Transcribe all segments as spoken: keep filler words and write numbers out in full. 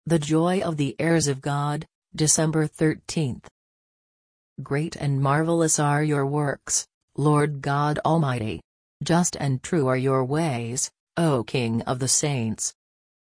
The joy of the heirs of God, December thirteenth. Great and marvelous are your works, Lord God Almighty. Just and true are your ways, O King of the saints.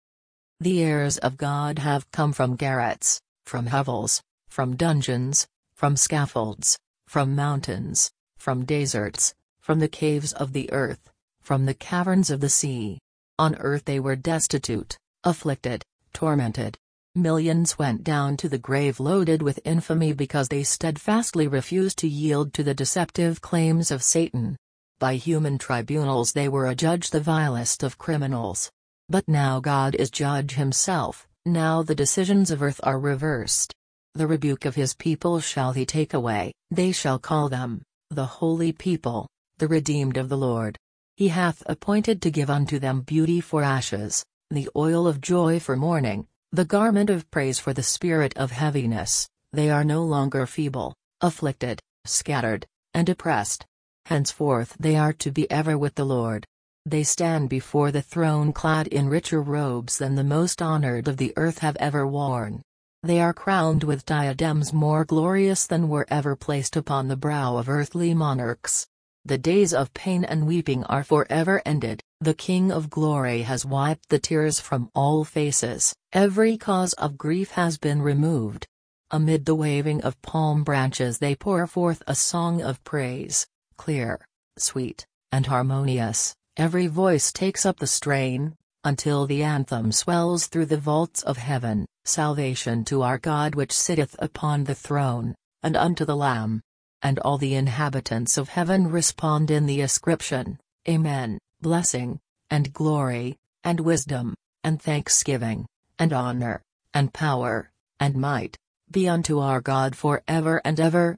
The heirs of God have come from garrets, from hovels, from dungeons, from scaffolds, from mountains, from deserts, from the caves of the earth, from the caverns of the sea. On earth they were destitute, afflicted, tormented. Millions went down to the grave loaded with infamy because they steadfastly refused to yield to the deceptive claims of Satan. By human tribunals they were adjudged the vilest of criminals. But now God is judge himself, now the decisions of earth are reversed. The rebuke of his people shall he take away, they shall call them, the holy people, the redeemed of the Lord. He hath appointed to give unto them beauty for ashes, the oil of joy for mourning, the garment of praise for the spirit of heaviness. They are no longer feeble, afflicted, scattered, and oppressed. Henceforth they are to be ever with the Lord. They stand before the throne clad in richer robes than the most honored of the earth have ever worn. They are crowned with diadems more glorious than were ever placed upon the brow of earthly monarchs. The days of pain and weeping are forever ended, the King of glory has wiped the tears from all faces, every cause of grief has been removed. Amid the waving of palm branches they pour forth a song of praise, clear, sweet, and harmonious, every voice takes up the strain, until the anthem swells through the vaults of heaven, salvation to our God which sitteth upon the throne, and unto the Lamb. And all the inhabitants of heaven respond in the ascription, Amen, blessing, and glory, and wisdom, and thanksgiving, and honor, and power, and might, be unto our God for ever and ever.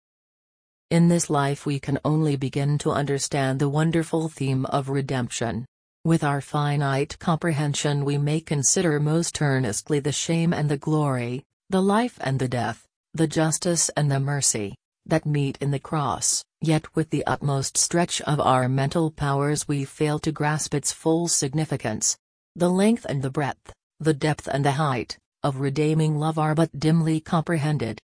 In this life we can only begin to understand the wonderful theme of redemption. With our finite comprehension we may consider most earnestly the shame and the glory, the life and the death, the justice and the mercy, that meet in the cross, yet with the utmost stretch of our mental powers we fail to grasp its full significance. The length and the breadth, the depth and the height, of redeeming love are but dimly comprehended.